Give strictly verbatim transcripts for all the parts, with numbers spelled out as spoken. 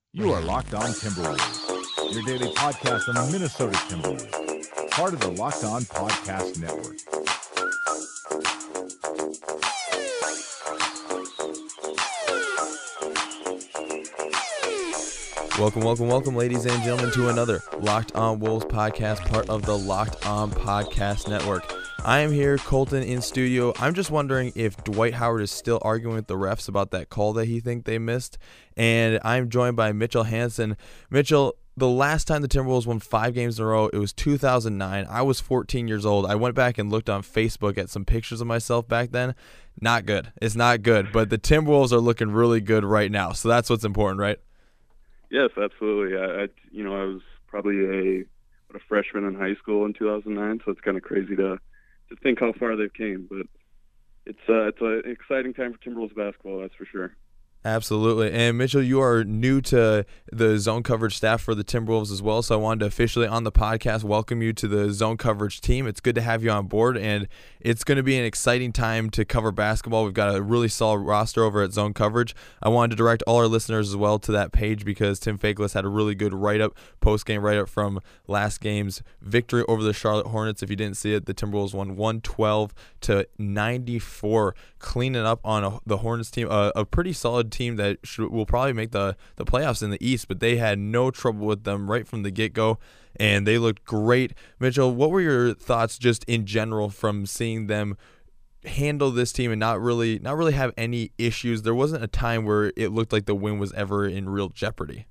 You are Locked On Timberwolves, your daily podcast on the Minnesota Timberwolves, part of the Locked On Podcast Network. Welcome, welcome, welcome, ladies and gentlemen, to another Locked On Wolves podcast, part of the Locked On Podcast Network. I am here, Colton, in studio. I'm just wondering if Dwight Howard is still arguing with the refs about that call that he think they missed. And I'm joined by Mitchell Hansen. Mitchell, the last time the Timberwolves won five games in a row, it was two thousand nine. I was fourteen years old. I went back and looked on Facebook at some pictures of myself back then. Not good. It's not good. But the Timberwolves are looking really good right now. So that's what's important, right? Yes, absolutely. I, I, you know, I was probably a what, a freshman in high school in two thousand nine, so it's kind of crazy to to think how far they've came. But it's uh, it's an exciting time for Timberwolves basketball, that's for sure. Absolutely. And Mitchell, you are new to the zone coverage staff for the Timberwolves as well, so I wanted to officially on the podcast welcome you to the zone coverage team. It's good to have you on board, and it's going to be an exciting time to cover basketball. We've got a really solid roster over at Zone Coverage. I wanted to direct all our listeners as well to that page because Tim Fakeless had a really good write-up, post-game write-up from last game's victory over the Charlotte Hornets. If you didn't see it, the Timberwolves won one twelve to ninety-four, cleaning up on a, the Hornets team, a, a pretty solid team that should, will probably make the, the playoffs in the East, but they had no trouble with them right from the get-go, and they looked great. Mitchell, what were your thoughts just in general from seeing them handle this team and not really not really have any issues? There wasn't a time where it looked like the win was ever in real jeopardy.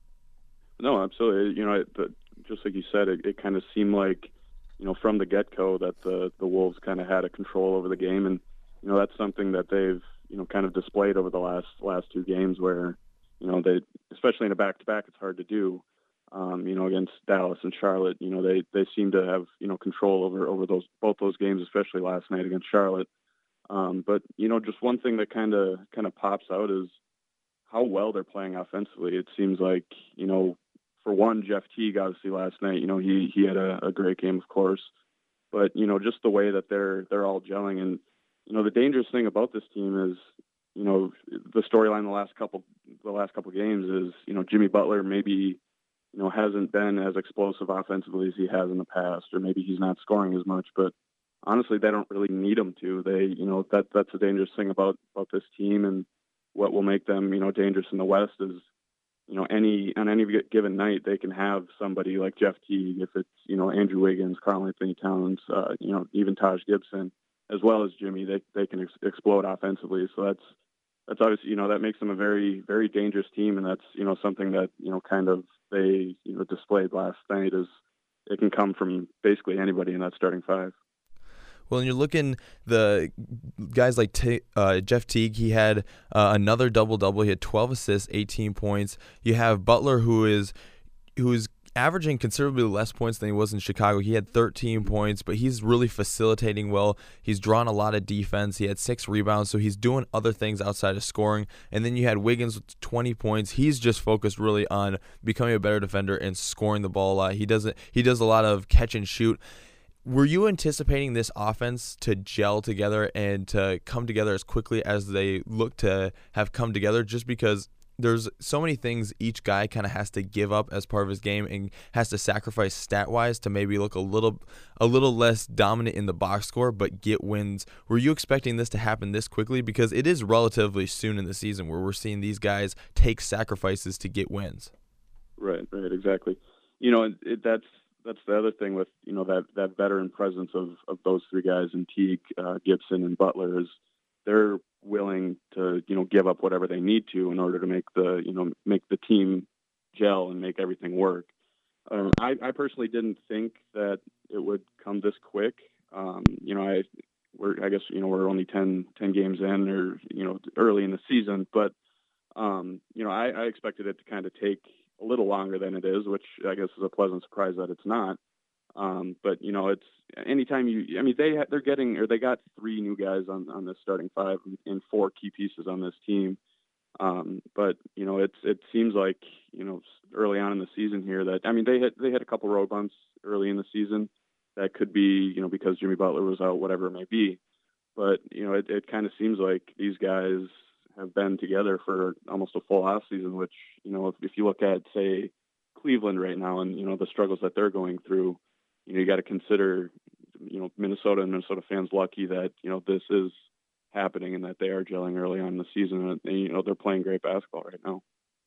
No, absolutely. You know, it, the, just like you said, it, it kind of seemed like, you know, from the get-go that the, the Wolves kind of had a control over the game, and, you know, that's something that they've, you know, kind of displayed over the last last two games where, you know, they, especially in a back-to-back, it's hard to do. Um, you know, against Dallas and Charlotte, you know, they, they seem to have, you know, control over, over those both those games, especially last night against Charlotte. Um, but, you know, just one thing that kind of kind of pops out is how well they're playing offensively. It seems like, you know, for one, Jeff Teague, obviously last night, you know, he he had a, a great game, of course. But, you know, just the way that they're they're all gelling. And, you know, the dangerous thing about this team is, you know, the storyline the last couple the last couple games is, you know, Jimmy Butler maybe, you know, hasn't been as explosive offensively as he has in the past, or maybe he's not scoring as much. But honestly, they don't really need him to. They, you know, that that's the dangerous thing about about this team, and what will make them, you know, dangerous in the West is, you know, any on any given night they can have somebody like Jeff Teague, if it's, you know, Andrew Wiggins, Karl Anthony Towns, uh, you know, even Taj Gibson, as well as Jimmy. They they can ex- explode offensively. So that's that's obviously, you know, that makes them a very very dangerous team, and that's, you know, something that, you know, kind of they, you know, displayed last night is it can come from basically anybody in that starting five. Well, and you're looking the guys like T- uh, Jeff Teague. He had uh, another double double. He had twelve assists, eighteen points. You have Butler, who is who is averaging considerably less points than he was in Chicago. He had thirteen points, but he's really facilitating well. He's drawn a lot of defense. He had six rebounds, so he's doing other things outside of scoring. And then you had Wiggins with twenty points. He's just focused really on becoming a better defender and scoring the ball a lot. He doesn't. He does a lot of catch and shoot. Were you anticipating this offense to gel together and to come together as quickly as they look to have come together, just because there's so many things each guy kind of has to give up as part of his game and has to sacrifice stat-wise to maybe look a little a little less dominant in the box score but get wins? Were you expecting this to happen this quickly? Because it is relatively soon in the season where we're seeing these guys take sacrifices to get wins. Right, right, exactly. You know, it, that's that's the other thing with, you know, that, that veteran presence of, of those three guys in Teague, uh, Gibson, and Butler is they're willing to, you know, give up whatever they need to in order to make the, you know, make the team gel and make everything work. Um, I, I personally didn't think that it would come this quick. Um, you know, I, we're, I guess, you know, we're only ten, ten games in, or, you know, early in the season, but, um, you know, I, I expected it to kind of take a little longer than it is, which I guess is a pleasant surprise that it's not. Um, but, you know, it's anytime you, I mean, they, they're getting, or they got three new guys on, on this starting five and four key pieces on this team. Um, but, you know, it's, it seems like, you know, early on in the season here that, I mean, they had, they had a couple road bumps early in the season that could be, you know, because Jimmy Butler was out, whatever it may be. But, you know, it, it kind of seems like these guys have been together for almost a full off season. Which, you know, if, if you look at, say, Cleveland right now, and you know the struggles that they're going through, you know, you got to consider, you know, Minnesota and Minnesota fans lucky that you know this is happening and that they are gelling early on in the season, and, and you know they're playing great basketball right now.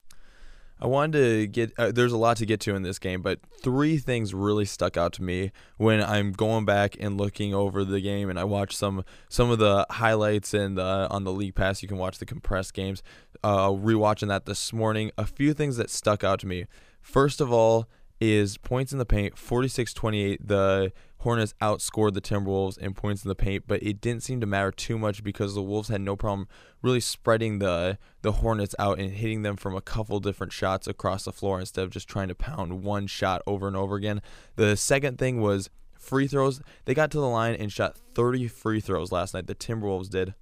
I wanted to get uh, – there's a lot to get to in this game, but three things really stuck out to me when I'm going back and looking over the game, and I watched some some of the highlights and uh, on the League Pass. You can watch the compressed games. Uh, rewatching that this morning, a few things that stuck out to me. First of all is points in the paint, forty-six twenty-eight. The Hornets outscored the Timberwolves in points in the paint, but it didn't seem to matter too much because the Wolves had no problem really spreading the the Hornets out and hitting them from a couple different shots across the floor instead of just trying to pound one shot over and over again. The second thing was free throws. They got to the line and shot thirty free throws last night. The Timberwolves did.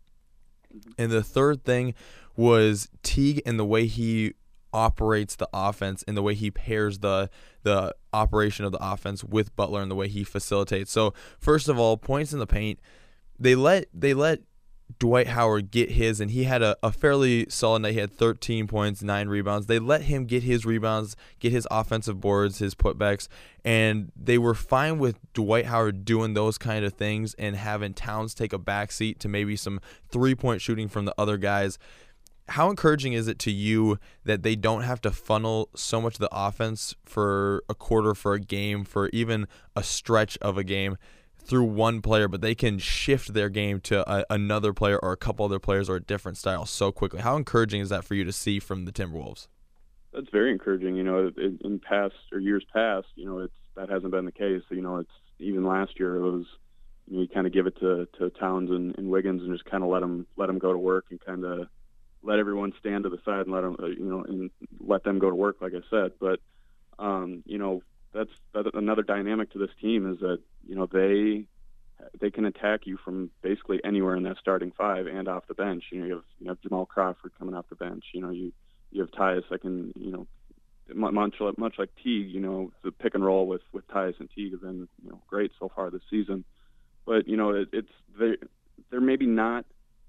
And the third thing was Teague and the way he operates the offense and the way he pairs the the operation of the offense with Butler and the way he facilitates. So first of all, points in the paint, they let they let Dwight Howard get his, and he had a, a fairly solid night. He had thirteen points, nine rebounds. They let him get his rebounds, get his offensive boards, his putbacks, and they were fine with Dwight Howard doing those kind of things and having Towns take a backseat to maybe some three-point shooting from the other guys. How encouraging is it to you that they don't have to funnel so much of the offense for a quarter, for a game, for even a stretch of a game through one player, but they can shift their game to a, another player or a couple other players or a different style so quickly? How encouraging is that for you to see from the Timberwolves? That's very encouraging. You know, in, in past or years past, you know, it's that hasn't been the case. You know, it's even last year it was, you know, you kind of give it to, to Towns and, and Wiggins and just kind of let them let them go to work and kind of let everyone stand to the side and let them, you know, and let them go to work, like I said. But, um, you know, that's, that's another dynamic to this team is that, you know, they they can attack you from basically anywhere in that starting five and off the bench. You know, you have, you have Jamal Crawford coming off the bench. You know, you, you have Tyus that can, you know, much, much like Teague, you know, the pick and roll with, with Tyus and Teague have been, you know, great so far this season. But, you know, it, it's they, they're maybe not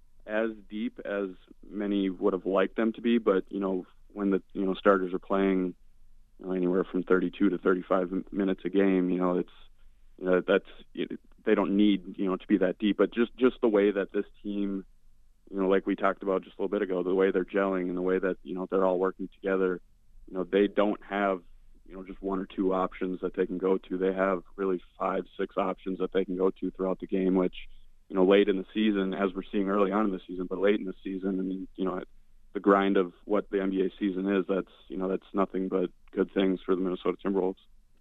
as deep as many would have liked them to be, but you know when the you know starters are playing you know, anywhere from thirty-two to thirty-five minutes a game, you know it's you know that's they don't need you know to be that deep, but just just the way that this team, you know like we talked about just a little bit ago, the way they're gelling and the way that you know they're all working together, you know they don't have you know just one or two options that they can go to. They have really five, six options that they can go to throughout the game, which you know, late in the season, as we're seeing early on in the season, but late in the season, I mean, you know, the grind of what the N B A season is, that's, you know, that's nothing but good things for the Minnesota Timberwolves.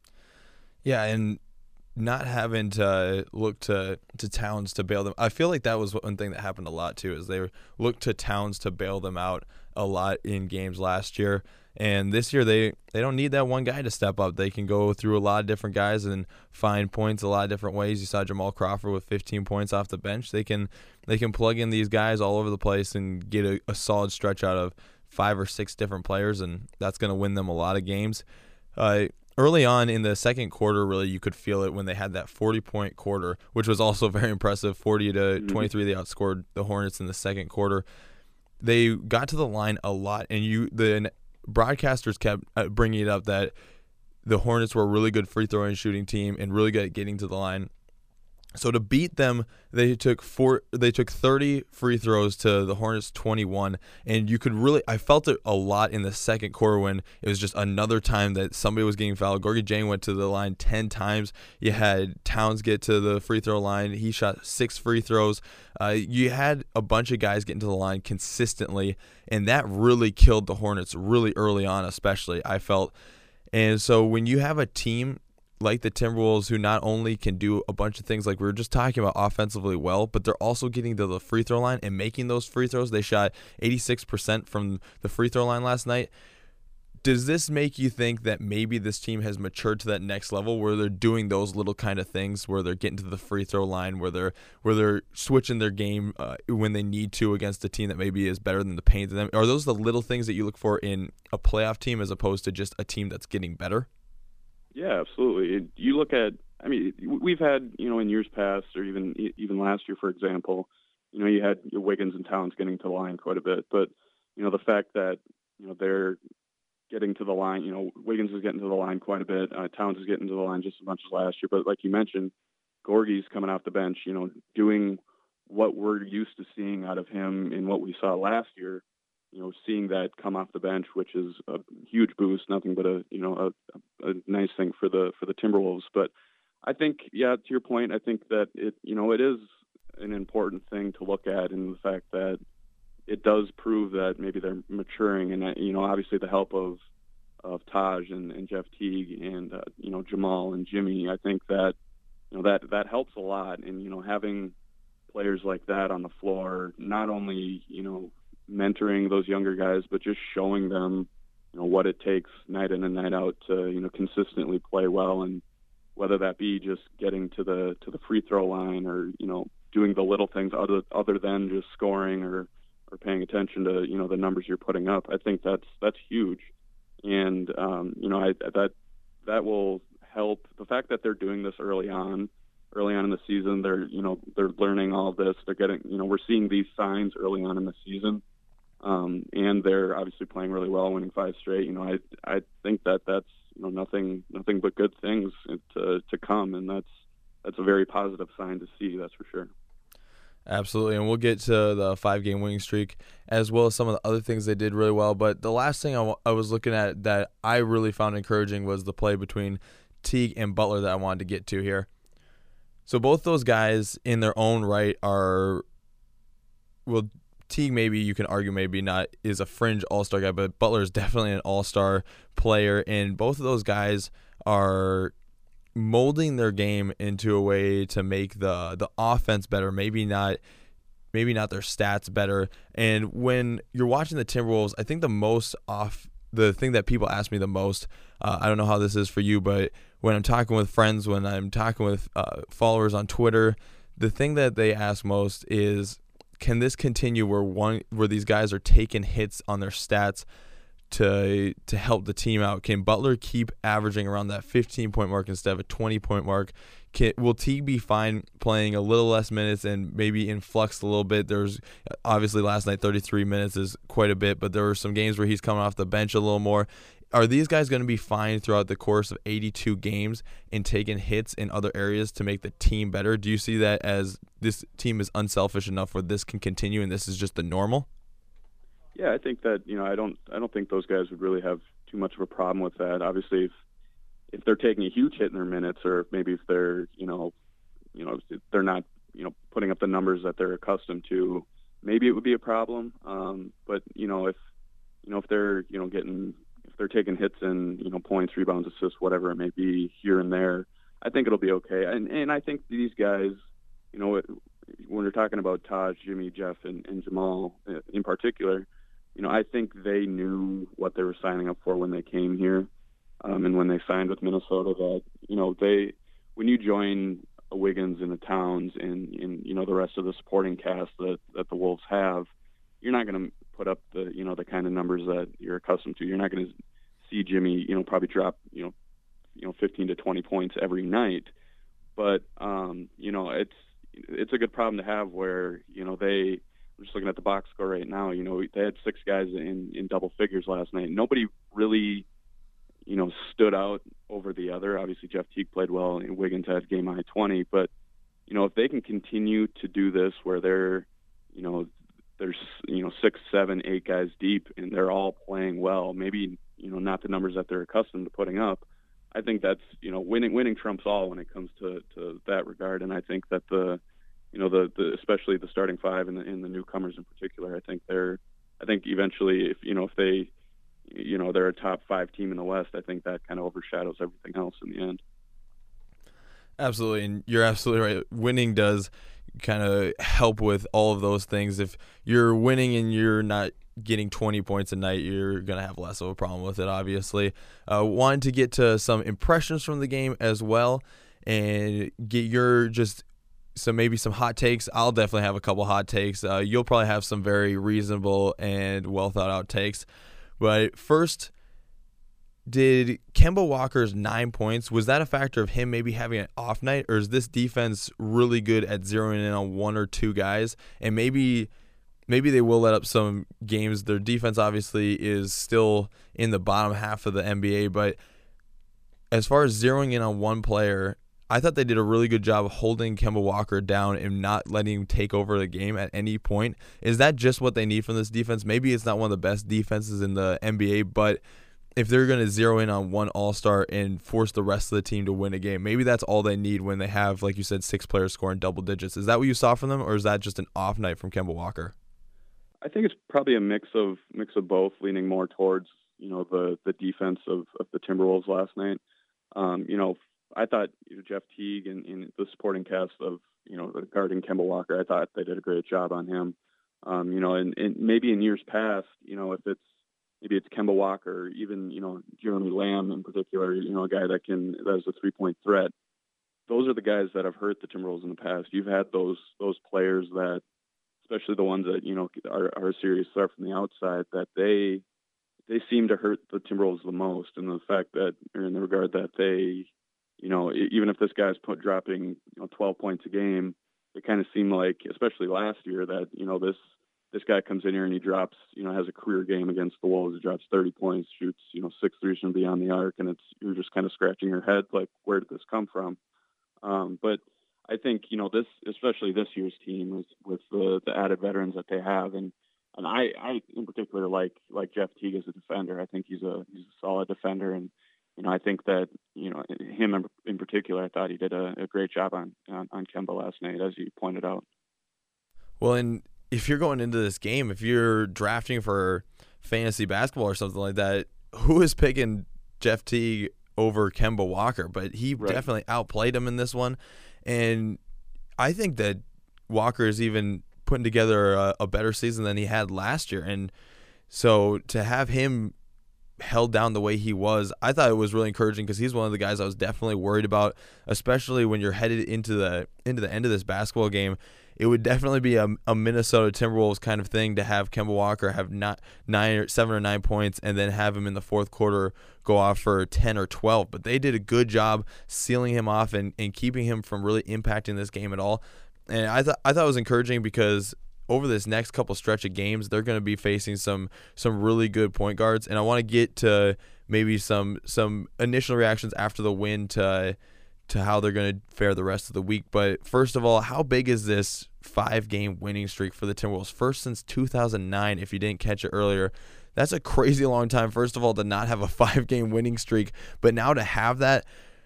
Yeah, and not having to look to, to Towns to bail them. I feel like that was one thing that happened a lot, too, is they looked to Towns to bail them out a lot in games last year. And this year, they, they don't need that one guy to step up. They can go through a lot of different guys and find points a lot of different ways. You saw Jamal Crawford with fifteen points off the bench. They can they can plug in these guys all over the place and get a, a solid stretch out of five or six different players, and that's going to win them a lot of games. Uh, early on in the second quarter, really, you could feel it when they had that forty-point quarter, which was also very impressive. forty to twenty-three, they outscored the Hornets in the second quarter. They got to the line a lot, and you the broadcasters kept bringing it up that the Hornets were a really good free throwing shooting team and really good at getting to the line. So to beat them, they took four. They took thirty free throws to the Hornets twenty-one, and you could really. I felt it a lot in the second quarter when it was just another time that somebody was getting fouled. Gorgui Dieng went to the line ten times. You had Towns get to the free throw line. He shot six free throws. Uh, you had a bunch of guys getting to the line consistently, and that really killed the Hornets really early on, especially I felt. And so when you have a team like the Timberwolves, who not only can do a bunch of things like we were just talking about offensively well, but they're also getting to the free throw line and making those free throws. They shot eighty-six percent from the free throw line last night. Does this make you think that maybe this team has matured to that next level where they're doing those little kind of things, where they're getting to the free throw line, where they're where they're switching their game uh, when they need to against a team that maybe is better than the paint to them? Are those the little things that you look for in a playoff team as opposed to just a team that's getting better? Yeah, absolutely. You look at, I mean, we've had, you know, in years past or even even last year, for example, you know, you had your Wiggins and Towns getting to the line quite a bit. But, you know, the fact that, you know, they're getting to the line, you know, Wiggins is getting to the line quite a bit. Uh, Towns is getting to the line just as much as last year. But like you mentioned, Gorgie's coming off the bench, you know, doing what we're used to seeing out of him in what we saw last year, you know, seeing that come off the bench, which is a huge boost, nothing but a, you know, a, a nice thing for the, for the Timberwolves. But I think, yeah, to your point, I think that it, you know, it is an important thing to look at in the fact that it does prove that maybe they're maturing, and, you know, obviously the help of, of Taj and, and Jeff Teague and, uh, you know, Jamal and Jimmy, I think that, you know, that, that helps a lot. And, you know, having players like that on the floor, not only, you know, mentoring those younger guys, but just showing them, you know, what it takes night in and night out to, you know, consistently play well. And whether that be just getting to the, to the free throw line, or, you know, doing the little things other, other than just scoring or, or paying attention to, you know, the numbers you're putting up. I think that's, that's huge. And, um, you know, I, that, that will help. The fact that they're doing this early on, early on in the season, they're, you know, they're learning all of this. They're getting, you know, we're seeing these signs early on in the season. Um, and they're obviously playing really well, winning five straight. You know, I, I think that that's, you know, nothing, nothing but good things to, to come. And that's, that's a very positive sign to see. That's for sure. Absolutely, and we'll get to the five-game winning streak as well as some of the other things they did really well. But the last thing I, w- I was looking at that I really found encouraging was the play between Teague and Butler that I wanted to get to here. So both those guys in their own right are, well, Teague maybe you can argue maybe not is a fringe all-star guy, but Butler is definitely an all-star player, and both of those guys are molding their game into a way to make the the offense better, maybe not maybe not their stats better. And when you're watching the Timberwolves, I think the most off the thing that people ask me the most, uh, I don't know how this is for you, but when I'm talking with friends, when I'm talking with uh, followers on Twitter, the thing that they ask most is, can this continue where one where these guys are taking hits on their stats to to help the team out? Can Butler keep averaging around that fifteen-point mark instead of a twenty-point mark? Can, will Teague be fine playing a little less minutes and maybe in flux a little bit? There's obviously last night thirty-three minutes is quite a bit, but there were some games where he's coming off the bench a little more. Are these guys going to be fine throughout the course of eighty-two games and taking hits in other areas to make the team better? Do you see that as this team is unselfish enough where this can continue and this is just the normal? Yeah, I think that, you know, I don't I don't think those guys would really have too much of a problem with that. Obviously, if if they're taking a huge hit in their minutes, or maybe if they're, you know, you know, if they're not, you know, putting up the numbers that they're accustomed to, maybe it would be a problem. Um, but you know, if you know if they're you know getting if they're taking hits in, you know, points, rebounds, assists, whatever it may be here and there, I think it'll be okay. And and I think these guys, you know, when you're talking about Taj, Jimmy, Jeff, and, and Jamal in particular, you know, I think they knew what they were signing up for when they came here, um, and when they signed with Minnesota. That, you know, they when you join a Wiggins and a Towns and, and you know the rest of the supporting cast that, that the Wolves have, you're not going to put up the you know the kind of numbers that you're accustomed to. You're not going to see Jimmy, you know, probably drop you know you know fifteen to twenty points every night, but um, you know it's it's a good problem to have where you know they. I'm just looking at the box score right now. You know, they had six guys in, in double figures last night. Nobody really, you know, stood out over the other. Obviously, Jeff Teague played well, and Wiggins had game high twenty. But, you know, if they can continue to do this where they're, you know, there's, you know, six, seven, eight guys deep, and they're all playing well, maybe, you know, not the numbers that they're accustomed to putting up, I think that's, you know, winning winning trumps all when it comes to, to that regard. And I think that the, you know, the, the especially the starting five and the, and the newcomers in particular, I think they're, I think eventually, if you know, if they, you know, they're a top five team in the West, I think that kind of overshadows everything else in the end. Absolutely, and you're absolutely right. Winning does kind of help with all of those things. If you're winning and you're not getting twenty points a night, you're going to have less of a problem with it, obviously. Uh, wanted to get to some impressions from the game as well and get your just So maybe some hot takes. I'll definitely have a couple hot takes. Uh, you'll probably have some very reasonable and well thought out takes. But first, did Kemba Walker's nine points, was that a factor of him maybe having an off night, or is this defense really good at zeroing in on one or two guys, and maybe maybe they will let up some games? Their defense obviously is still in the bottom half of the N B A, but as far as zeroing in on one player, I thought they did a really good job of holding Kemba Walker down and not letting him take over the game at any point. Is that just what they need from this defense? Maybe it's not one of the best defenses in the N B A, but if they're going to zero in on one all-star and force the rest of the team to win a game, maybe that's all they need when they have, like you said, six players scoring double digits. Is that what you saw from them, or is that just an off night from Kemba Walker? I think it's probably a mix of mix of both, leaning more towards, you know, the, the defense of, of the Timberwolves last night. Um, you know, I thought, you know, Jeff Teague and, and the supporting cast of, you know, guarding Kemba Walker, I thought they did a great job on him. Um, you know, and, and maybe in years past, you know, if it's, maybe it's Kemba Walker, or even, you know, Jeremy Lamb in particular, you know, a guy that can, that is a three-point threat. Those are the guys that have hurt the Timberwolves in the past. You've had those those players that, especially the ones that, you know, are, are a serious threat from the outside, that they they seem to hurt the Timberwolves the most, in the fact that, or in the regard that they, you know, even if this guy's put dropping, you know, twelve points a game, it kind of seemed like, especially last year, that, you know, this this guy comes in here and he drops, you know, has a career game against the Wolves. He drops thirty points, shoots, you know, six threes from beyond the arc, and it's, you're just kind of scratching your head, like, where did this come from? Um, but I think, you know, this, especially this year's team, is with the, the added veterans that they have, and and I, I in particular like like Jeff Teague as a defender. I think he's a he's a solid defender, and you know, I think that, you know, him in, in particular, I thought he did a, a great job on, on on Kemba last night, as you pointed out. Well, and if you're going into this game, if you're drafting for fantasy basketball or something like that, who is picking Jeff Teague over Kemba Walker? But he right. definitely outplayed him in this one. And I think that Walker is even putting together a, a better season than he had last year. And so to have him held down the way he was, I thought it was really encouraging, because he's one of the guys I was definitely worried about, especially when you're headed into the into the end of this basketball game. It would definitely be a, a Minnesota Timberwolves kind of thing to have Kemba Walker have not nine or seven or nine points and then have him in the fourth quarter go off for ten or twelve. But they did a good job sealing him off and, and keeping him from really impacting this game at all. And I thought I thought it was encouraging, because over this next couple stretch of games, they're going to be facing some some really good point guards. And I want to get to maybe some some initial reactions after the win to to how they're going to fare the rest of the week. But first of all, how big is this five-game winning streak for the Timberwolves? First since two thousand nine, if you didn't catch it earlier. That's a crazy long time, first of all, to not have a five-game winning streak. But now to have that,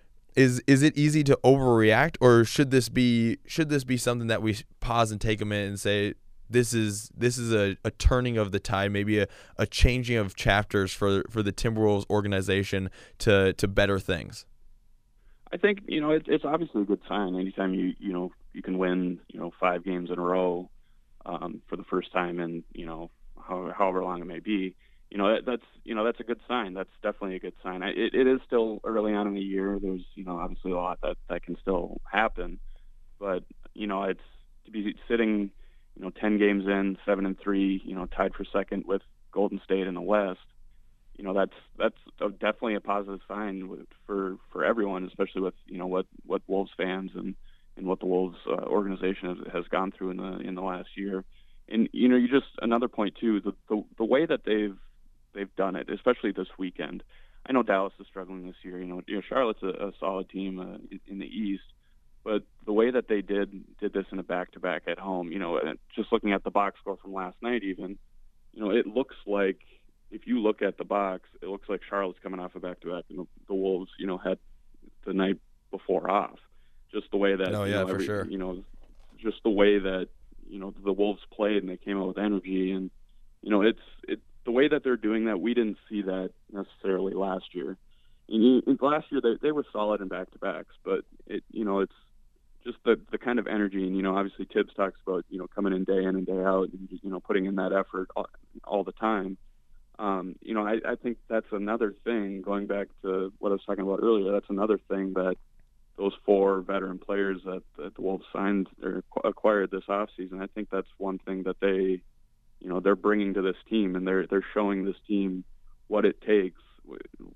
is is it easy to overreact, or should this be should this be something that we pause and take a minute and say, this is this is a, a turning of the tide, maybe a, a changing of chapters for, for the Timberwolves organization to, to better things? I think, you know, it, it's obviously a good sign. Anytime you, you know, you can win, you know, five games in a row um, for the first time in, you know, how, however long it may be, you know, that, that's, you know, that's a good sign. That's definitely a good sign. I, it, it is still early on in the year. There's, you know, obviously a lot that, that can still happen, but, you know, it's to be sitting, you know, ten games in, seven and three, you know, tied for second with Golden State in the West. You know, that's that's a, definitely a positive sign with, for for everyone, especially with, you know, what, what Wolves fans and, and what the Wolves uh, organization has, has gone through in the in the last year. And you know, you just another point too, the the, the way that they've they've done it, especially this weekend. I know Dallas is struggling this year. You know, you know Charlotte's a, a solid team uh, in, in the East, but the way that they did did this in a back-to-back at home, you know, just looking at the box score from last night, even, you know, it looks like, if you look at the box, it looks like Charlotte's coming off a back-to-back, and the, the Wolves, you know, had the night before off. Just the way that, oh, you yeah, know, for every, sure. you know, just the way that, you know, the Wolves played and they came out with energy, and you know, it's it the way that they're doing that. We didn't see that necessarily last year. And you, last year they they were solid in back-to-backs, but it you know it's just the the kind of energy, and you know, obviously Tibbs talks about, you know, coming in day in and day out, and you know, putting in that effort all, all the time. Um, you know, I, I think that's another thing, going back to what I was talking about earlier, that's another thing that those four veteran players that, that the Wolves signed or acquired this offseason, I think that's one thing that they, you know, they're bringing to this team, and they're they're showing this team what it takes, you know,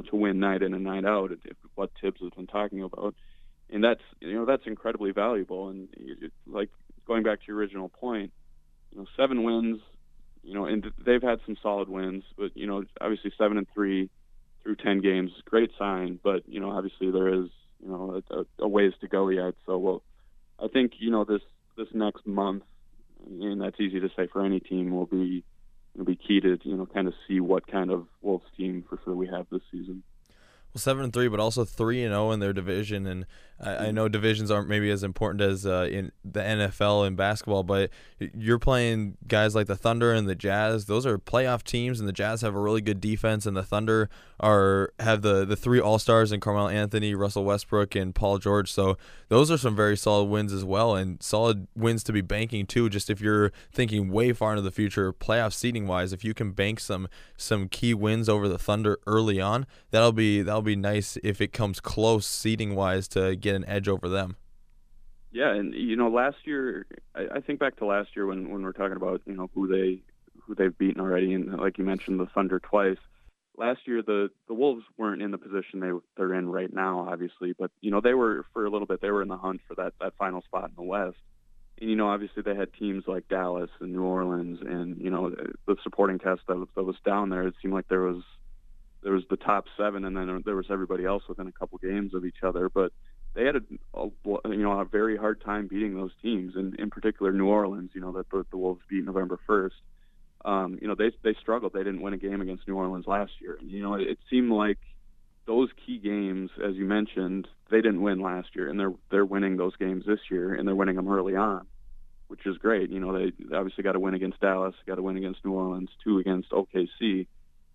to win night in and night out, if, what Tibbs has been talking about. And that's, you know, that's incredibly valuable. And it, like going back to your original point, you know, seven wins, you know, and they've had some solid wins, but, you know, obviously seven and three through ten games, great sign. But, you know, obviously there is, you know, a, a ways to go yet. So, well, I think, you know, this, this next month, and that's easy to say for any team, will be will be key to, you know, kind of see what kind of Wolves team for sure we have this season. Well, seven and three, but also three and zero in their division, and I, I know divisions aren't maybe as important as uh, in the N F L in basketball, but you're playing guys like the Thunder and the Jazz. Those are playoff teams, and the Jazz have a really good defense, and the Thunder are have the the three All Stars in Carmelo Anthony, Russell Westbrook, and Paul George. So those are some very solid wins as well, and solid wins to be banking too. Just if you're thinking way far into the future, playoff seeding wise, if you can bank some some key wins over the Thunder early on, that'll be that'll be nice if it comes close seeding wise to get an edge over them. Yeah, and you know, last year, I, I think back to last year when, when we're talking about, you know, who they who they've beaten already, and like you mentioned, the Thunder twice. Last year, the, the Wolves weren't in the position they they're in right now, obviously, but you know, they were for a little bit. They were in the hunt for that that final spot in the West, and you know, obviously they had teams like Dallas and New Orleans, and you know, the supporting cast that that was down there. It seemed like there was. There was the top seven, and then there was everybody else within a couple games of each other. But they had a, a you know a very hard time beating those teams, and in particular New Orleans. You know that the, the Wolves beat November first. Um, you know they they struggled. They didn't win a game against New Orleans last year. And, you know it, it seemed like those key games, as you mentioned, they didn't win last year, and they're they're winning those games this year, and they're winning them early on, which is great. You know they obviously got to win against Dallas, got to win against New Orleans, two against O K C.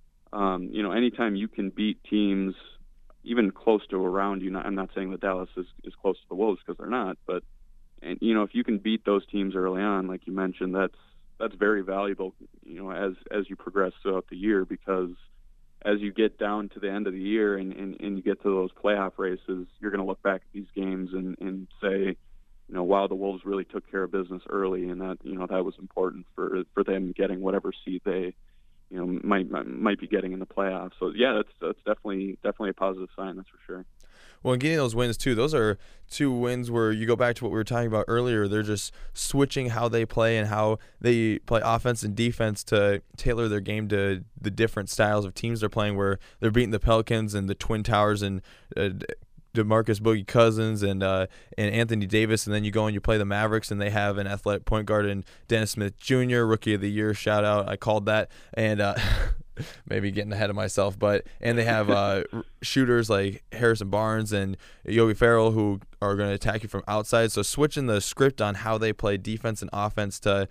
Um, you know, anytime you can beat teams even close to around you, not, I'm not saying that Dallas is, is close to the Wolves because they're not, but, and you know, if you can beat those teams early on, like you mentioned, that's that's very valuable, you know, as as you progress throughout the year, because as you get down to the end of the year and, and, and you get to those playoff races, you're going to look back at these games and, and say, you know, wow, the Wolves really took care of business early, and that, you know, that was important for for them getting whatever seed they you know, might might be getting in the playoffs. So yeah, that's that's definitely definitely a positive sign, that's for sure. Well, and getting those wins too, those are two wins where you go back to what we were talking about earlier. They're just switching how they play and how they play offense and defense to tailor their game to the different styles of teams they're playing, where they're beating the Pelicans and the Twin Towers and uh, DeMarcus Boogie Cousins and uh, and Anthony Davis, and then you go and you play the Mavericks, and they have an athletic point guard in Dennis Smith Junior, Rookie of the Year, shout out, I called that, and uh, maybe getting ahead of myself, but and they have uh, shooters like Harrison Barnes and Yogi Ferrell who are going to attack you from outside. So switching the script on how they play defense and offense to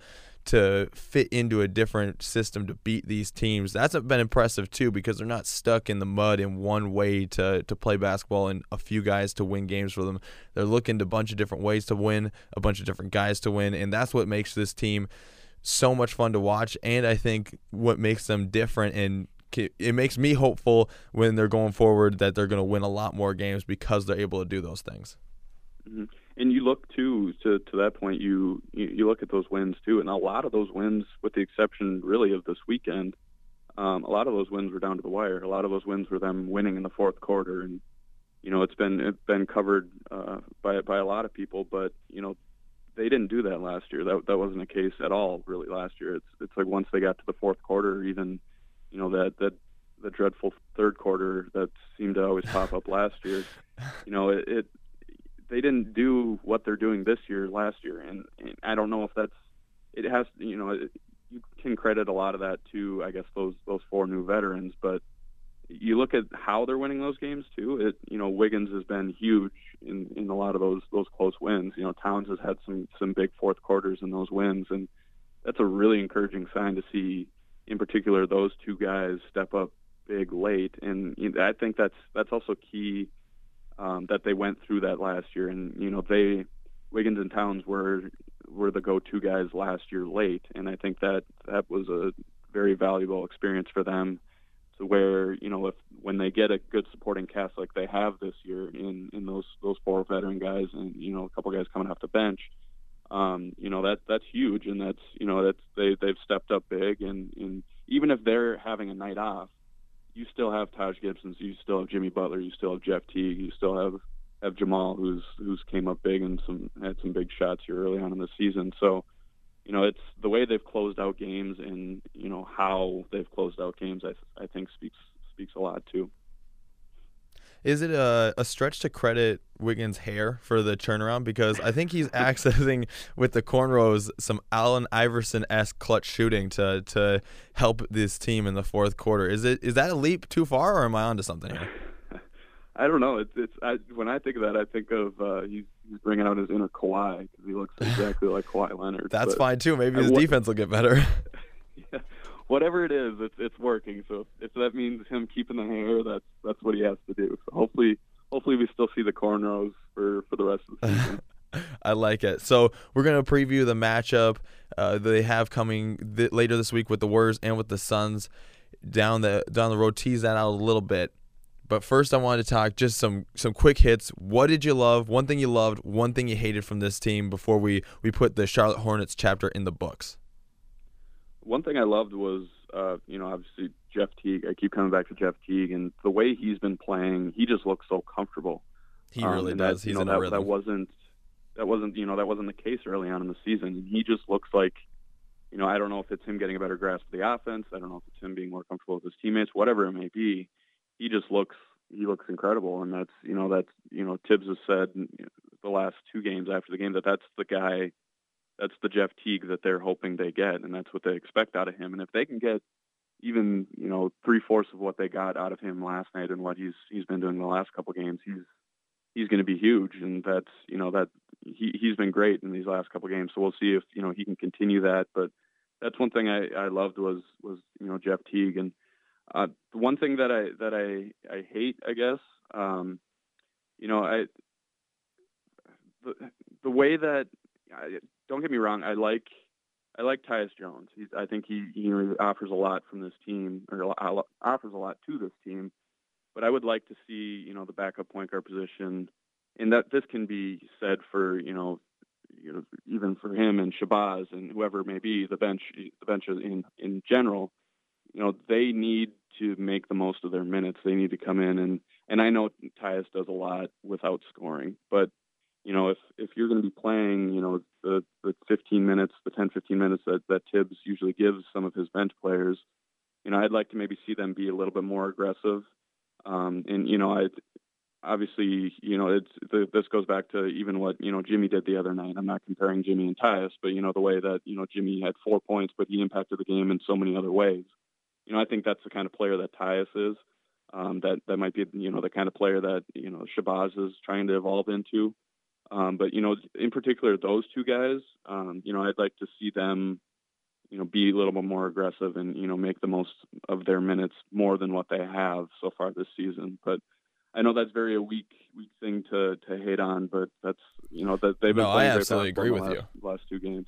to fit into a different system to beat these teams, that's been impressive too, because they're not stuck in the mud in one way to to play basketball and a few guys to win games for them. They're looking to a bunch of different ways to win, a bunch of different guys to win, and that's what makes this team so much fun to watch, and I think what makes them different, and it makes me hopeful when they're going forward that they're going to win a lot more games because they're able to do those things. Mm-hmm. And you look too to to that point. You, you you look at those wins too, and a lot of those wins, with the exception really of this weekend, um, a lot of those wins were down to the wire. A lot of those wins were them winning in the fourth quarter, and you know it's been it's been covered uh, by by a lot of people. But you know they didn't do that last year. That that wasn't the case at all really last year. It's it's like once they got to the fourth quarter, even you know that that the dreadful third quarter that seemed to always pop up last year. You know it. it They didn't do what they're doing this year last year, and, and I don't know if that's it has you know it, you can credit a lot of that to, I guess, those those four new veterans, but you look at how they're winning those games too. It you know Wiggins has been huge in, in a lot of those those close wins. You know Towns has had some some big fourth quarters in those wins, and that's a really encouraging sign to see. In particular, those two guys step up big late, and you know, I think that's that's also key. Um, that they went through that last year, and you know they Wiggins and Towns were were the go-to guys last year late, and I think that that was a very valuable experience for them. To where you know if when they get a good supporting cast like they have this year in, in those those four veteran guys, and you know a couple guys coming off the bench, um, you know that that's huge, and that's you know that's they they've stepped up big, and, and even if they're having a night off, you still have Taj Gibson, you still have Jimmy Butler, you still have Jeff Teague, you still have have Jamal, who's who's came up big and some had some big shots here early on in the season. So, you know, it's the way they've closed out games, and you know how they've closed out games. I I think speaks speaks a lot too. Is it a, a stretch to credit Wiggins' hair for the turnaround? Because I think he's accessing with the cornrows some Allen Iverson-esque clutch shooting to to help this team in the fourth quarter. Is it is that a leap too far, or am I onto something here? I don't know. It's it's I, when I think of that, I think of uh, he's, he's bringing out his inner Kawhi because he looks exactly like Kawhi Leonard. That's but fine too. Maybe his what, defense will get better. Yeah. Whatever it is, it's it's working. So if that means him keeping the hair, that's that's what he has to do. So hopefully, hopefully we still see the cornrows for, for the rest of the season. I like it. So we're gonna preview the matchup uh, they have coming th- later this week with the Warriors and with the Suns down the down the road. Tease that out a little bit. But first, I wanted to talk just some some quick hits. What did you love? One thing you loved, one thing you hated from this team before we, we put the Charlotte Hornets chapter in the books. One thing I loved was, uh, you know, obviously Jeff Teague. I keep coming back to Jeff Teague, and the way he's been playing, he just looks so comfortable. He really um, does. That, He's you know, in that, a rhythm. That wasn't, that wasn't, you know, that wasn't the case early on in the season. He just looks like, you know, I don't know if it's him getting a better grasp of the offense. I don't know if it's him being more comfortable with his teammates. Whatever it may be, he just looks, he looks incredible. And that's, you know, that's, you know, Tibbs has said the last two games after the game that that's the guy. That's the Jeff Teague that they're hoping they get, and that's what they expect out of him. And if they can get even, you know, three-fourths of what they got out of him last night and what he's he's been doing the last couple games, he's he's going to be huge. And that's, you know, that he he's been great in these last couple games. So we'll see if, you know, he can continue that. But that's one thing I, I loved was was you know Jeff Teague. And uh, the one thing that I that I I hate, I guess, um, you know, I the the way that. I, Don't get me wrong. I like I like Tyus Jones. He's, I think he, he offers a lot from this team, or offers a lot to this team. But I would like to see, you know, the backup point guard position, and that this can be said for, you know, you know, even for him and Shabazz and whoever it may be, the bench, the bench in in general. You know, they need to make the most of their minutes. They need to come in and and I know Tyus does a lot without scoring, but you know, if, if you're going to be playing, you know, the, the fifteen minutes, the ten, fifteen minutes that, that Tibbs usually gives some of his bench players, you know, I'd like to maybe see them be a little bit more aggressive. Um, and, you know, I obviously, you know, it's the, this goes back to even what, you know, Jimmy did the other night. I'm not comparing Jimmy and Tyus, but, you know, the way that, you know, Jimmy had four points, but he impacted the game in so many other ways. You know, I think that's the kind of player that Tyus is. Um, that, that might be, you know, the kind of player that, you know, Shabazz is trying to evolve into. Um, but, you know, in particular, those two guys, um, you know, I'd like to see them, you know, be a little bit more aggressive and, you know, make the most of their minutes more than what they have so far this season. But I know that's very a weak, weak thing to, to hate on, but that's, you know, that they've been no, playing I great absolutely agree with last, you. last two games.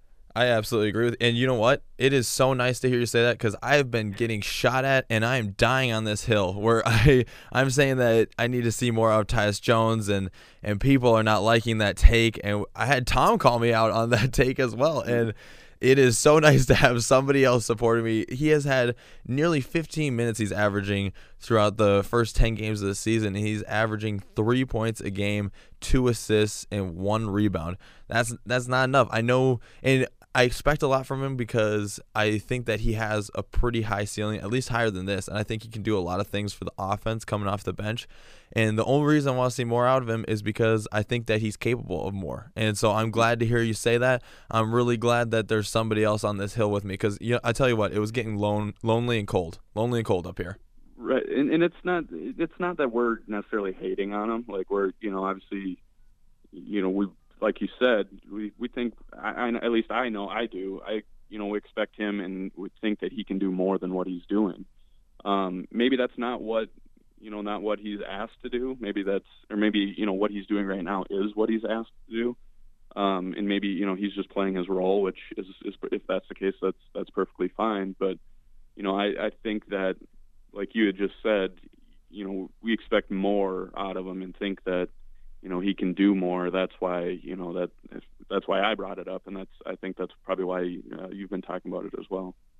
I absolutely agree with, and you know what? It is so nice to hear you say that because I have been getting shot at, and I am dying on this hill where I I'm saying that I need to see more out of Tyus Jones, and and people are not liking that take, and I had Tom call me out on that take as well, and it is so nice to have somebody else supporting me. He has had nearly fifteen minutes he's averaging throughout the first ten games of the season. He's averaging three points a game, two assists, and one rebound. That's that's not enough. I know, and I expect a lot from him because I think that he has a pretty high ceiling, at least higher than this, and I think he can do a lot of things for the offense coming off the bench. And the only reason I want to see more out of him is because I think that he's capable of more. And so I'm glad to hear you say that. I'm really glad that there's somebody else on this hill with me because, you know, I tell you what, it was getting lone, lonely and cold, lonely and cold up here. Right, and, and it's not it's not that we're necessarily hating on him. Like we're, you know, obviously, you know, we. Like you said, we, we think, I, I, at least I know I do, I, you know, we expect him and we think that he can do more than what he's doing. Um, maybe that's not what, you know, not what he's asked to do. Maybe that's, or maybe, you know, what he's doing right now is what he's asked to do. Um, and maybe, you know, he's just playing his role, which is, is, if that's the case, that's, that's perfectly fine. But, you know, I, I think that, like you had just said, you know, we expect more out of him and think that, you know, he can do more. That's why, you know, that that's why I brought it up. And that's, I think that's probably why uh, you've been talking about it as well.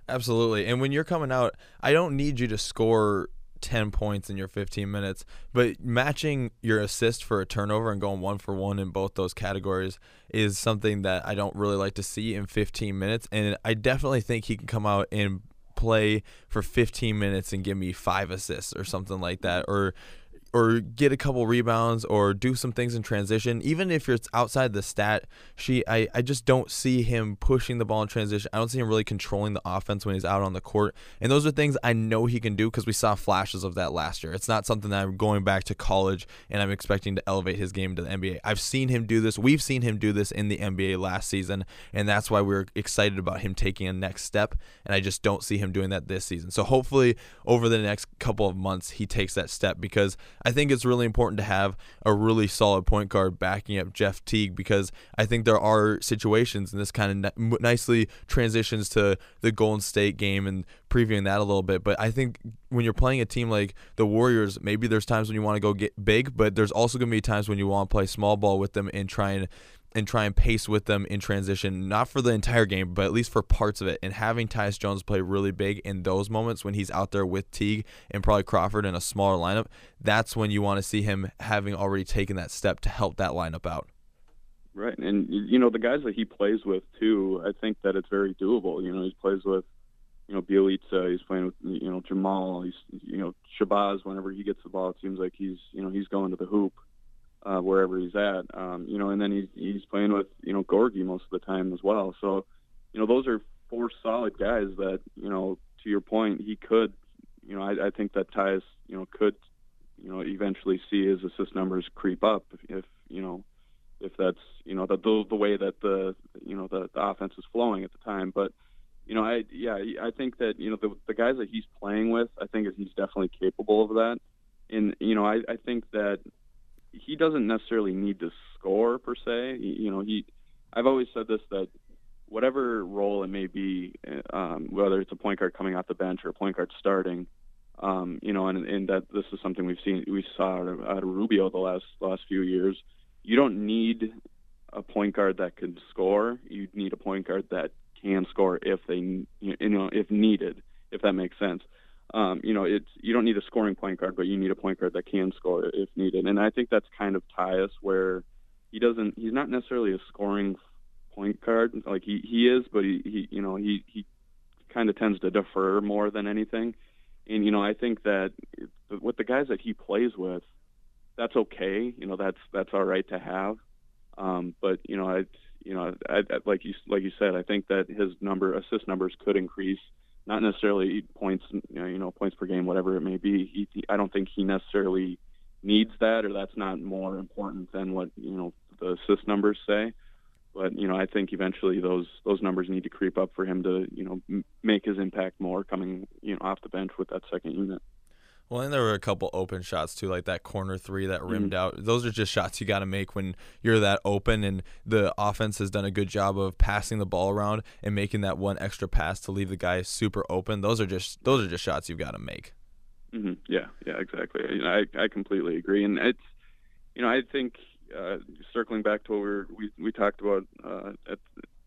Absolutely. And when you're coming out, I don't need you to score ten points in your fifteen minutes, but matching your assist for a turnover and going one for one in both those categories is something that I don't really like to see in fifteen minutes. And I definitely think he can come out and play for fifteen minutes and give me five assists or something like that, or or get a couple rebounds or do some things in transition. Even if it's outside the stat sheet, I, I just don't see him pushing the ball in transition. I don't see him really controlling the offense when he's out on the court. And those are things I know he can do because we saw flashes of that last year. It's not something that I'm going back to college and I'm expecting to elevate his game to the N B A. I've seen him do this. We've seen him do this in the N B A last season, and that's why we're excited about him taking a next step, and I just don't see him doing that this season. So hopefully over the next couple of months he takes that step, because I think it's really important to have a really solid point guard backing up Jeff Teague, because I think there are situations, and this kind of n- nicely transitions to the Golden State game and previewing that a little bit. But I think when you're playing a team like the Warriors, maybe there's times when you want to go get big, but there's also going to be times when you want to play small ball with them and try and and try and pace with them in transition, not for the entire game, but at least for parts of it. And having Tyus Jones play really big in those moments when he's out there with Teague and probably Crawford in a smaller lineup, that's when you want to see him having already taken that step to help that lineup out. Right, and, you know, the guys that he plays with, too, I think that it's very doable. You know, he plays with, you know, Bjelica, he's playing with, you know, Jamal, he's, you know, Shabazz, whenever he gets the ball, it seems like he's, you know, he's going to the hoop. Uh, wherever he's at, um, you know, and then he's he's playing with, you know, Gorgie most of the time as well. So, you know, those are four solid guys that, you know, to your point, he could, you know, I, I think that Tyus, you know, could, you know, eventually see his assist numbers creep up if, if you know, if that's, you know, the, the the way that the, you know, the, the offense is flowing at the time. But, you know, I yeah, I think that, you know, the the guys that he's playing with, I think he's definitely capable of that. And, you know, I, I think that he doesn't necessarily need to score per se. You know, he, I've always said this, that whatever role it may be, um, whether it's a point guard coming off the bench or a point guard starting, um, you know, and, and that this is something we've seen, we saw out of, out of Rubio the last, last few years. You don't need a point guard that can score. You need a point guard that can score if they, you know, if needed, if that makes sense. Um, you know, it's you don't need a scoring point guard, but you need a point guard that can score if needed. And I think that's kind of Tyus, where he doesn't, he's not necessarily a scoring point guard. Like he, he is, but he, he you know, he, he kind of tends to defer more than anything. And, you know, I think that with the guys that he plays with, that's okay. You know, that's, that's all right to have. Um, but, you know, I, you know, I, I, like you, like you said, I think that his number, assist numbers could increase. Not necessarily points, you know, you know, points per game, whatever it may be. He, he, I don't think he necessarily needs that, or that's not more important than what, you know, the assist numbers say. But, you know, I think eventually those those numbers need to creep up for him to, you know, m- make his impact more coming, you know, off the bench with that second unit. Well, and there were a couple open shots too, like that corner three that rimmed mm-hmm. out. Those are just shots you got to make when you're that open, and the offense has done a good job of passing the ball around and making that one extra pass to leave the guy super open. Those are just those are just shots you've got to make. Mm-hmm. Yeah, yeah, exactly. You know, I I completely agree, and it's, you know, I think uh, circling back to what we were, we we talked about uh, at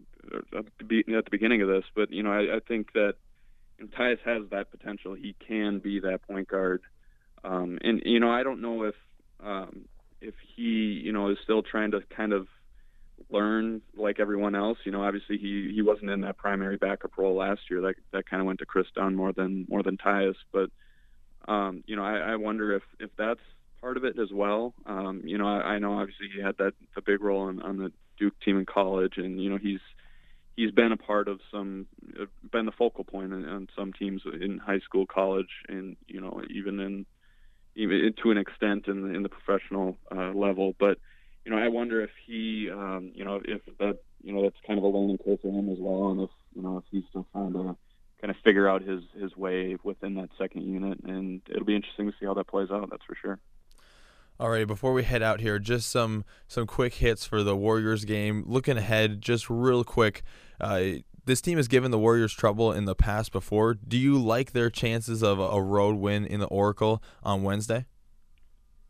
at the, at the beginning of this, but you know, I, I think that. And Tyus has that potential. He can be that point guard. Um, and, you know, I don't know if um, if he, you know, is still trying to kind of learn like everyone else. You know, obviously he, he wasn't in that primary backup role last year. That that kind of went to Chris Dunn more than more than Tyus. But, um, you know, I, I wonder if, if that's part of it as well. Um, you know, I, I know obviously he had that the big role on, on the Duke team in college, and, you know, he's he's been a part of some, been the focal point on, on some teams in high school, college, and, you know, even in, even to an extent in the, in the professional uh, level. But, you know, I wonder if he, um, you know, if that, you know, that's kind of a learning curve for him as well. And if, you know, if he's still trying to kind of figure out his, his way within that second unit, and it'll be interesting to see how that plays out. That's for sure. All right, before we head out here, just some some quick hits for the Warriors game. Looking ahead, just real quick, uh, this team has given the Warriors trouble in the past before. Do you like their chances of a road win in the Oracle on Wednesday?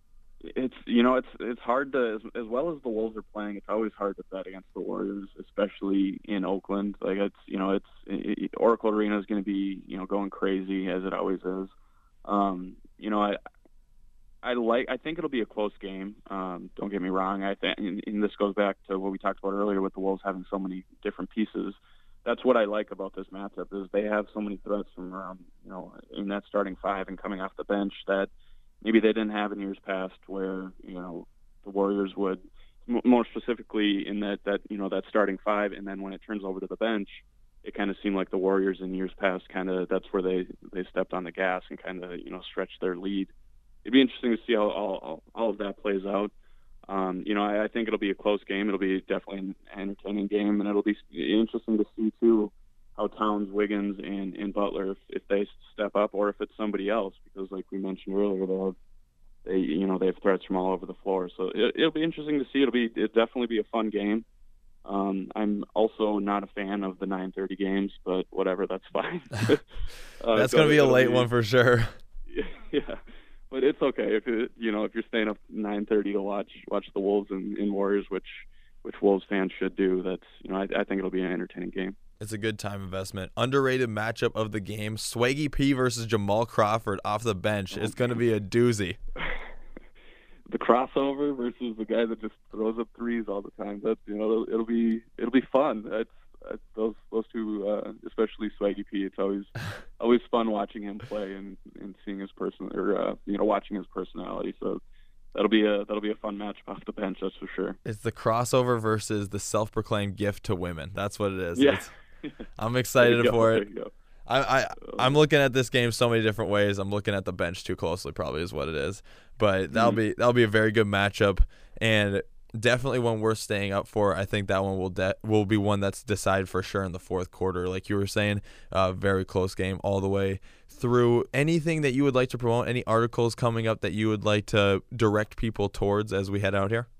It's you know it's it's hard to as, as well as the Wolves are playing. It's always hard to bet against the Warriors, especially in Oakland. Like it's you know it's it, Oracle Arena is going to be you know going crazy as it always is. Um, you know I I like I think it'll be a close game. Um, don't get me wrong. I think and, and this goes back to what we talked about earlier with the Wolves having so many different pieces. That's what I like about this matchup is they have so many threats from around you know in that starting five and coming off the bench that maybe they didn't have in years past, where you know the Warriors would, more specifically in that that you know that starting five, and then when it turns over to the bench, it kind of seemed like the Warriors in years past kind of that's where they they stepped on the gas and kind of you know stretched their lead. It'd be interesting to see how all all, all of that plays out. Um, you know, I, I think it'll be a close game. It'll be definitely an entertaining game, and it'll be interesting to see too how Towns, Wiggins, and, and Butler, if, if they step up or if it's somebody else, because like we mentioned earlier, they have, they, you know, they have threats from all over the floor. So it, it'll be interesting to see. It'll be, it'll definitely be a fun game. Um, I'm also not a fan of the nine thirty games, but whatever, that's fine. uh, that's so going to be a late be, one for sure. Yeah, but it's okay if it, you know, if you're staying up nine thirty to watch, watch the Wolves and, and Warriors, which, which Wolves fans should do. That's, you know, I, I think it'll be an entertaining game. It's a good time investment. Underrated matchup of the game: Swaggy P versus Jamal Crawford off the bench. It's going to be a doozy. The crossover versus the guy that just throws up threes all the time. That's you know it'll be it'll be fun. That's, that's those those two, uh, especially Swaggy P. It's always always fun watching him play and, and seeing his person or uh, you know watching his personality. So. That'll be a that'll be a fun matchup off the bench, that's for sure. It's the crossover versus the self-proclaimed gift to women. That's what it is. Yeah. I'm excited for it. I, I I'm Um, looking at this game so many different ways. I'm looking at the bench too closely, probably is what it is. But that'll Mhm. be that'll be a very good matchup, and definitely one worth staying up for. I think that one will de- will be one that's decided for sure in the fourth quarter, like you were saying. Uh, very close game all the way through. Anything that you would like to promote? Any articles coming up that you would like to direct people towards as we head out here?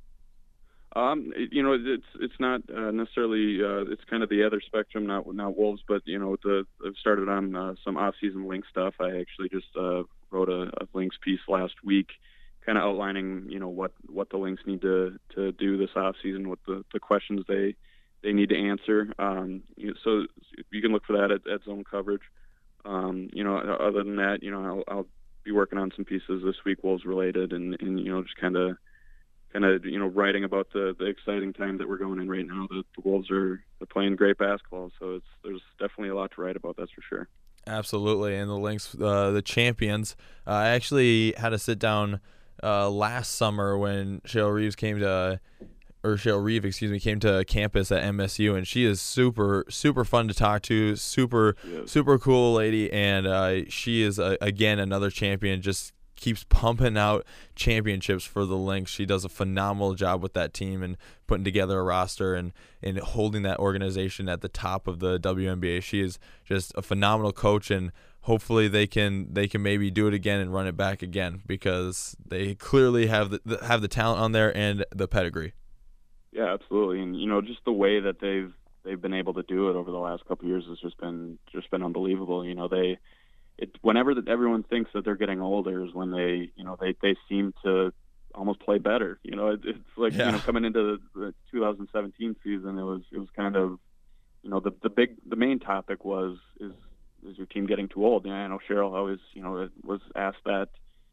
Um, you know, it's it's not uh, necessarily uh, it's kind of the other spectrum, not not Wolves, but you know, the I've started on uh, some off-season link stuff. I actually just uh, wrote a, a links piece last week, kind of outlining you know what, what the links need to, to do this off-season, what the, the questions they they need to answer. Um, you know, so you can look for that at, at Zone Coverage. Um, you know, other than that, you know, I'll, I'll be working on some pieces this week, Wolves related, and, and you know, just kind of. kind of, you know, writing about the, the exciting time that we're going in right now. The, the Wolves are they're playing great basketball, so it's there's definitely a lot to write about, that's for sure. Absolutely, and the Lynx, uh, the champions. Uh, I actually had a sit down uh, last summer when Cheryl Reeves came to, or Cheryl Reeve, excuse me, came to campus at M S U, and she is super, super fun to talk to, super, Yes. super cool lady, and uh, she is, uh, again, another champion, just keeps pumping out championships for the Lynx. She does a phenomenal job with that team and putting together a roster and, and holding that organization at the top of the W N B A. She is just a phenomenal coach, and hopefully they can they can maybe do it again and run it back again, because they clearly have the, the have the talent on there and the pedigree. Yeah, absolutely. And you know, just the way that they've they've been able to do it over the last couple of years has just been just been unbelievable. You know, they it whenever that everyone thinks that they're getting older is when they you know they, they seem to almost play better. You know, it, it's like Yeah. you know coming into the, the two thousand seventeen season, it was it was kind of you know the the big the main topic was is is your team getting too old? And I know Cheryl always you know was asked that.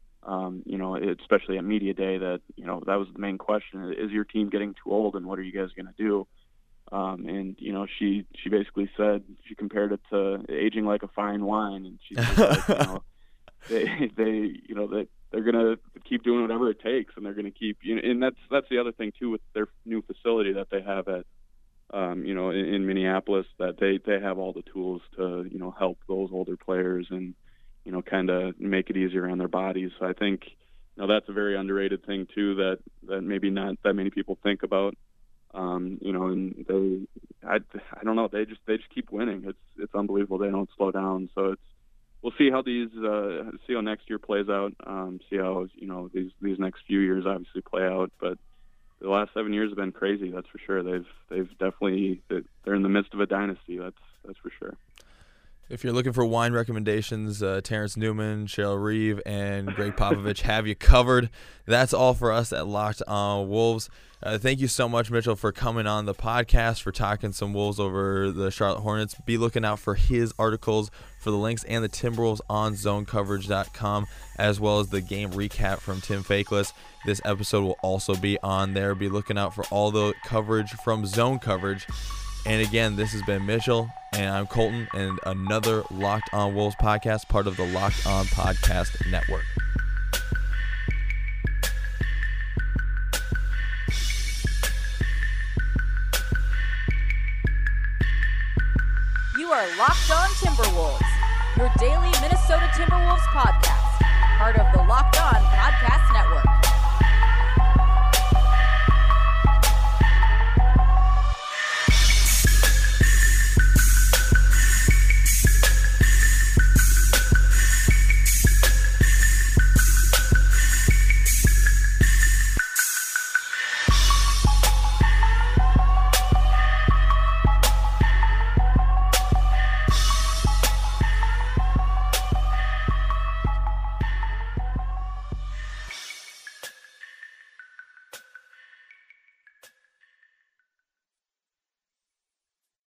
Um, you know, especially at media day, that you know that was the main question: is your team getting too old, and what are you guys going to do? Um, and you know, she she basically said she compared it to aging like a fine wine, and she said, like, you know, they they you know that they're going to keep doing whatever it takes, and they're going to keep you know, and that's that's the other thing too with their new facility that they have at um, you know in, in Minneapolis, that they they have all the tools to you know help those older players and you know, kind of make it easier on their bodies. So I think, you know, that's a very underrated thing too, that, that maybe not that many people think about. Um, you know, and they, I, I don't know, they just, they just keep winning. It's, it's unbelievable. They don't slow down. So it's, we'll see how these, uh, see how next year plays out. Um, see how, you know, these, these next few years obviously play out, but the last seven years have been crazy. That's for sure. They've, they've definitely, they're in the midst of a dynasty. That's, that's for sure. If you're looking for wine recommendations, uh, Terrence Newman, Cheryl Reeve, and Greg Popovich have you covered. That's all for us at Locked On Wolves. Uh, thank you so much, Mitchell, for coming on the podcast, for talking some Wolves over the Charlotte Hornets. Be looking out for his articles for the Lynx and the Timberwolves on zone coverage dot com, as well as the game recap from Tim Fakeless. This episode will also be on there. Be looking out for all the coverage from Zone Coverage. And again, this has been Mitchell, and I'm Colton, and another Locked On Wolves podcast, part of the Locked On Podcast Network. You are Locked On Timberwolves, your daily Minnesota Timberwolves